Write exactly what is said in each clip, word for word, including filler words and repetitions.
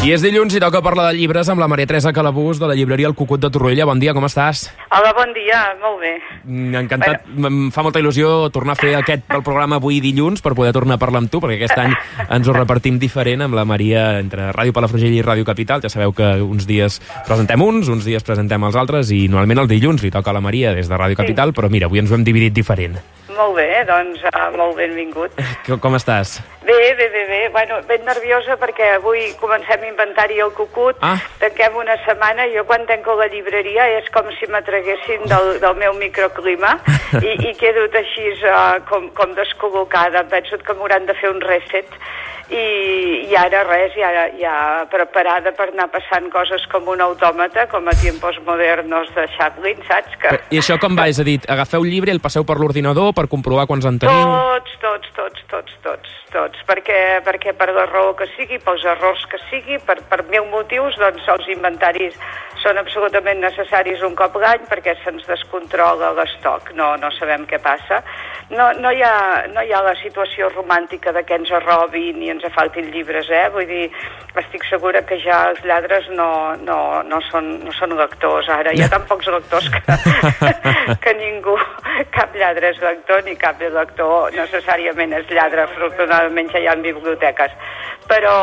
I és dilluns i toca parlar de llibres amb la Maria Teresa Calabús, de la llibreria El Cucut de Torroella. Bon dia, com estàs? Hola, bon dia, molt bé. Encantat, bueno. Em fa molta il·lusió tornar a fer aquest el programa avui dilluns per poder tornar a parlar amb tu, perquè aquest any ens ho repartim diferent amb la Maria entre Ràdio Palafrugell i Ràdio Capital. Ja sabeu que uns dies presentem uns, uns dies presentem els altres, i normalment el dilluns li toca a la Maria des de Ràdio Capital, sí. Però mira, avui ens ho hem dividit diferent. Molt bé, doncs uh, molt benvingut. Com estàs? Bé, bé, bé, bé. Bueno, ben nerviosa perquè avui comencem inventari al Cucut, ah. tanquem una setmana, jo quan tanco la llibreria és com si m'atreguessin del, del meu microclima i, i quedo així uh, com, com descol·locada. Penso que m'hauran de fer un reset i, i ara res, ja, ja preparada per anar passant coses com un autòmata, com a tiempos modernos de Chaplin, saps? Que... I això com va? És a dir, agafeu el llibre i el passeu per l'ordinador per comprovar quants en teniu? Tots, tots, tots, tots, tots, tots, perquè, perquè per la raó que sigui, pels errors que sigui, per, per mil motius, doncs els inventaris són absolutament necessaris un cop l'any perquè se'ns descontrola l'estoc, no, no sabem què passa. No, no, hi ha, no hi ha la situació romàntica de que ens arrobin i ens faltin llibres, eh? Vull dir, estic segura que ja els lladres no, no, no, són, no són lectors ara. Hi ha tan pocs lectors que, que ningú, cap lladre és lector ni cap lector necessàriament és lladre. Afortunadament ja hi ha biblioteques. Però...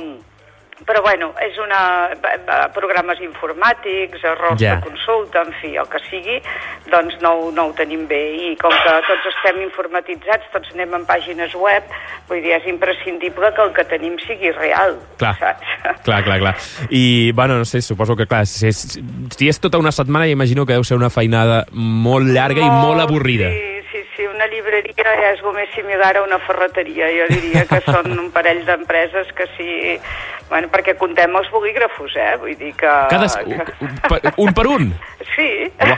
Però, bueno, és una... programes informàtics, errors yeah. de consulta, en fi, el que sigui, doncs no, no ho tenim bé. I com que tots estem informatitzats, tots anem en pàgines web, vull dir, és imprescindible que el que tenim sigui real, clar. saps? Clar, clar, clar. I, bueno, no sé, suposo que, clar, si és, si és tota una setmana, imagino que deu ser una feinada molt llarga molt, i molt avorrida. Sí. Sí, una llibreria és el més similar a una ferreteria. Jo diria que són un parell d'empreses que sí... Bueno, perquè contem els bolígrafos, eh? Vull dir que... Cada... que... Un per un? Sí.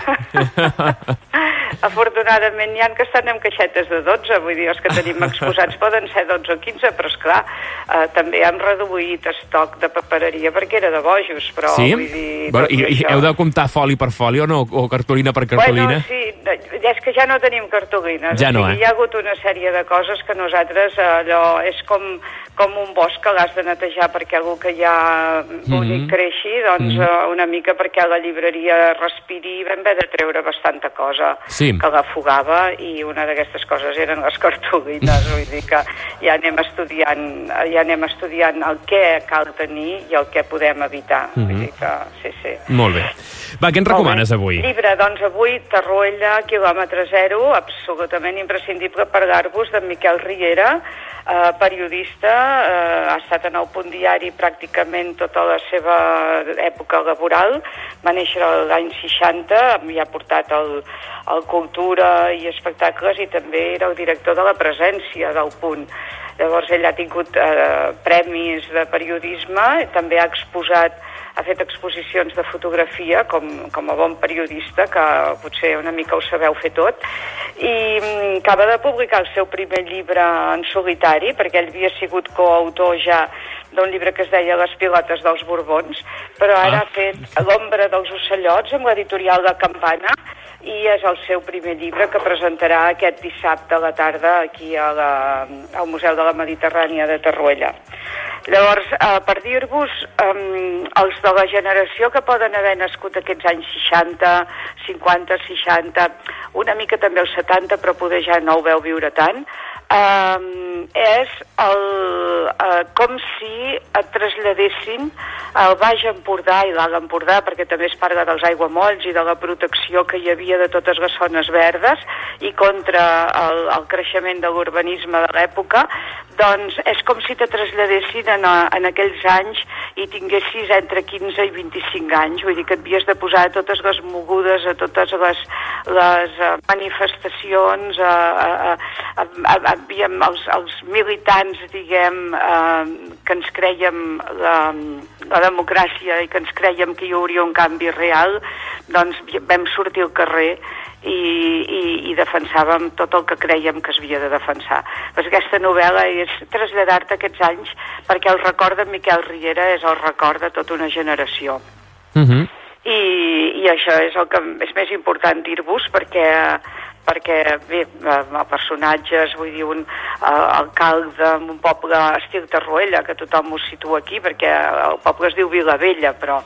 Afortunadament n'hi ha que estan amb caixetes de dotze, vull dir, els que tenim exposats poden ser dotze o quinze, però esclar, eh, també hem reduït estoc de papereria perquè era de bojos, però sí? vull dir... Bueno, i, i heu de comptar foli per foli o no? O cartolina per cartolina? Bueno, sí, és que ja no tenim cartolines. Ja no, o sigui, eh? Hi ha hagut una sèrie de coses que nosaltres, allò, és com, com un bosc que l'has de netejar perquè algú que ja bonic mm-hmm. creixi, doncs mm-hmm. una mica perquè la llibreria respiri, vam haver de treure bastanta cosa sí. que l'afogava, i una d'aquestes coses eren les cartolines. Vull dir que ja anem estudiant, ja anem estudiant el què cal tenir i el què podem evitar. Mm-hmm. Vull dir que, sí, sí. Molt bé. Va, què ens recomanes avui? Llibre, doncs avui Torroella, quilòmetre zero, absolutament imprescindible parlar-vos de Miquel Riera, eh, periodista, eh, ha estat en El Punt Diari pràcticament tota la seva època laboral, va néixer l'any seixanta, i ha portat el, el Cultura i Espectacles, i també era el director de la Presència del Punt. Llavors ell ha tingut eh, premis de periodisme, també ha exposat ha fet exposicions de fotografia com, com a bon periodista, que potser una mica ho sabeu fer tot, i mm, acaba de publicar el seu primer llibre en solitari, perquè ell havia sigut coautor ja d'un llibre que es deia Les pilotes dels Borbons, però ara ah. ha fet L'ombra dels ocellots amb l'editorial de Campana, i és el seu primer llibre que presentarà aquest dissabte a la tarda aquí a la, al Museu de la Mediterrània de Torroella. Llavors, eh, per dir-vos, eh, els de la generació que poden haver nascut aquests anys seixanta, cinquanta, seixanta, una mica també els setanta, però poder ja no ho veu viure tant, eh, és el, eh, com si et traslladessin al Baix Empordà i l'Alt Empordà, perquè també es parla dels aiguamolls i de la protecció que hi havia de totes les zones verdes i contra el, el creixement de l'urbanisme de l'època. Doncs és com si te traslladessin en, en aquells anys i tinguessis entre quinze i vint-i-cinc anys, vull dir que et havies de posar a totes les mogudes, a totes les, les manifestacions, a, a, a, a, a, els, els militants, diguem, eh, que ens crèiem la, la democràcia i que ens crèiem que hi hauria un canvi real, doncs vam sortir al carrer i, i, i defensàvem tot el que crèiem que es havia de defensar. Pues aquesta novel·la és traslladar-te aquests anys, perquè el record de Miquel Riera és el record de tota una generació. Mhm. I, i això és el que és més important dir-vos, perquè perquè, bé, personatges, vull dir, un uh, alcalde en un poble estil Torroella, que tothom ho situa aquí, perquè el poble es diu Vilavella, però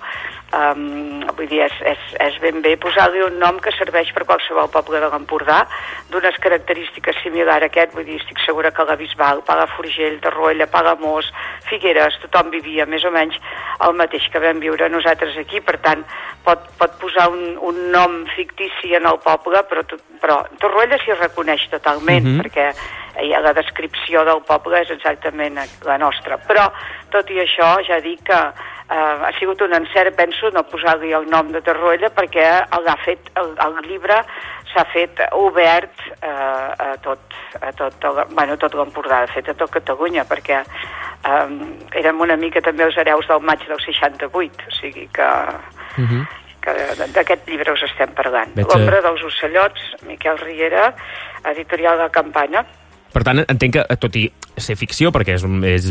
Um, vull dir, és, és, és ben bé posar-li un nom que serveix per qualsevol poble de l'Empordà, d'unes característiques similars a aquest. Vull dir, estic segura que la Bisbal, Palafrugell, Torroella, Palamós, Figueres, tothom vivia més o menys el mateix que vam viure nosaltres aquí. Per tant, pot, pot posar un, un nom fictici en el poble, però, però Torroella s'hi reconeix totalment, mm-hmm. perquè la descripció del poble és exactament la nostra. Però, tot i això, ja dic que Uh, ha sigut un encert, penso, no posar-li el nom de Torroella, perquè l'ha fet, el, el llibre s'ha fet obert uh, a tot, a tot, el, bueno, tot l'Empordà, de fet, a tot Catalunya, perquè um, érem una mica també els hereus del maig del seixanta-vuit, o sigui que... Uh-huh. que d'aquest llibre us estem parlant. Veig... L'ombra dels ocellots, Miquel Riera, editorial La Campana. Per tant, entenc que, tot i ser ficció, perquè és, és,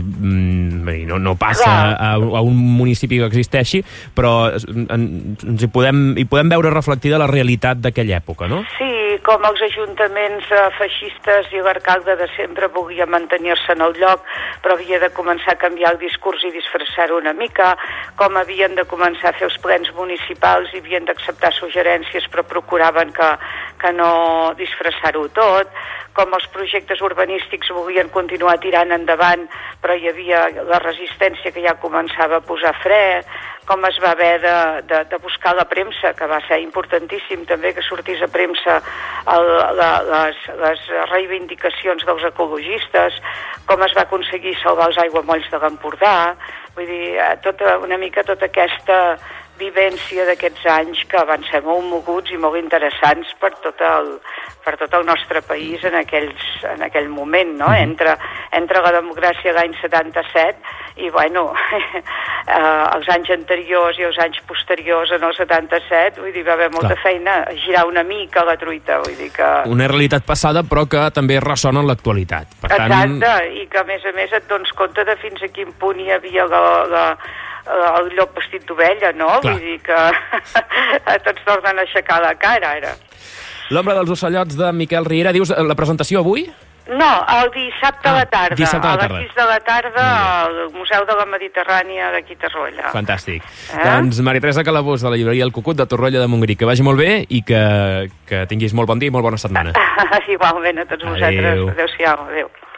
no, no passa a, a un municipi que existeixi, però en, ens hi podem, hi podem veure reflectida la realitat d'aquella època, no? Sí, com els ajuntaments eh, feixistes i l'arcalde de sempre volia mantenir-se en el lloc, però havia de començar a canviar el discurs i disfressar-ho una mica, com havien de començar a fer els plens municipals i havien d'acceptar suggerències, però procuraven que, que no disfressar-ho tot, com els projectes urbanístics volien continuar tirant endavant, però hi havia la resistència que ja començava a posar fre, com es va haver de, de, de buscar la premsa, que va ser importantíssim també que sortís a premsa el, la, les, les reivindicacions dels ecologistes, com es va aconseguir salvar els aiguamolls de l'Empordà, vull dir, tota, una mica tota aquesta vivència d'aquests anys que van ser molt moguts i molt interessants per tot el, per tot el nostre país en, aquells, en aquell moment, no? Entre, entre la democràcia l'any setanta-set i, bueno, eh, els anys anteriors i els anys posteriors en el setanta-set, vull dir, va haver molta Clar. feina a girar una mica la truita, vull dir que... Una realitat passada, però que també ressona en l'actualitat. Per tant... Exacte, i que a més a més et dones compte de fins a quin punt hi havia la... la el llop vestit d'ovella, no? Clar. Vull dir que tots tornen a aixecar la cara, ara. L'ombra dels ocellots de Miquel Riera. Dius la presentació avui? No, el dissabte ah, a la tarda. Dissabte a la tarda. A les sis de la tarda al Museu de la Mediterrània d'aquí Torroella. Fantàstic. Eh? Doncs Maria Teresa Calabós, de la llibreria El Cucut de Torroella de Montgrí. Que vagi molt bé i que, que tinguis molt bon dia i molt bona setmana. Igualment a tots vosaltres. Adéu-siau. Adéu.